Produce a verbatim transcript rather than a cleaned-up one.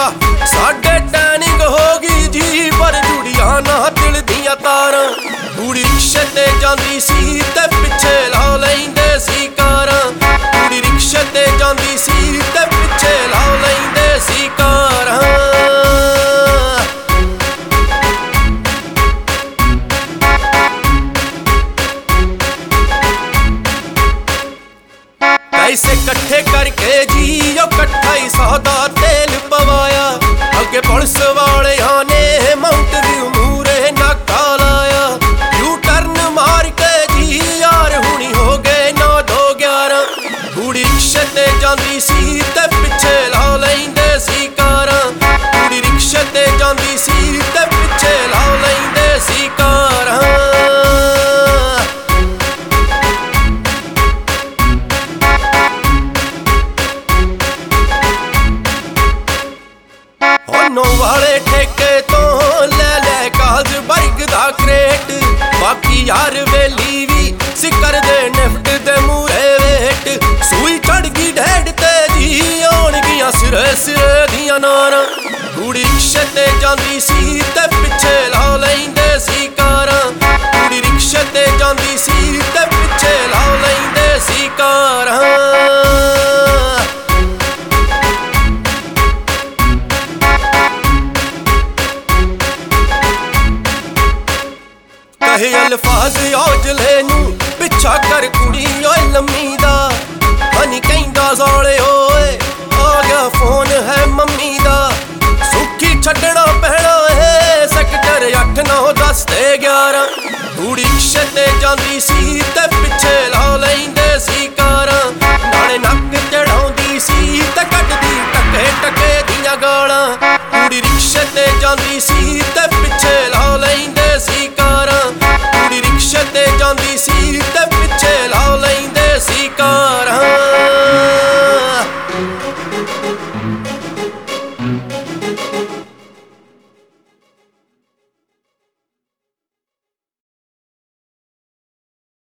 पाया साडे टैनिंग हो गई जी पर जुड़िया ना दिल दियां तारां कुड़ी रिक्शे ते जांदी सी ते पिछे ला लैंदे सी कारां कुड़ी रिक्शे ते जांदी सी ते पिछे ला लैंदे सी कारां पैसे कट्ठे करके जी ओ कट्ठा ही सौदा तेल पवाया अगे पुलिस वाले ने माउंट व्यू मूरे नाका लाया यू टर्न मार के जी यार हुणी हो गए नौ दो ग्यारह कुड़ी रिक्शे ते जांदी सी ते पिछे ला लैंदे सी कारां कुड़ी रिक्शे ते जांदी सी ते पिछे ला लैंदे सी कारां नौ वाले ठेके तो ले ले काज बाइक दा क्रेट बाकी यार वेली भी सिकर दे निफ्ट दे मूरे वेट सूई चढ़ गई ढेड ते जी आउण गियां सिरे सिरे दियां नारां कुड़ी रिक्शे ते जांदी सी ते पिछे ला लैंदे सी कारां कुड़ी रिक्शे ते जांदी सी ते पिछे ला लैंदे सी कारां कहे अल्फाज औजले नू पिछा कर कुड़ी ओए लम्मी दा हनी कहंदा साले ओए आ गया फोन है मम्मी दा सुखी छड्डना पैना है सेक्टर अठ नौ दस ते ग्यारह कुड़ी रिक्शे ते जांदी सी ते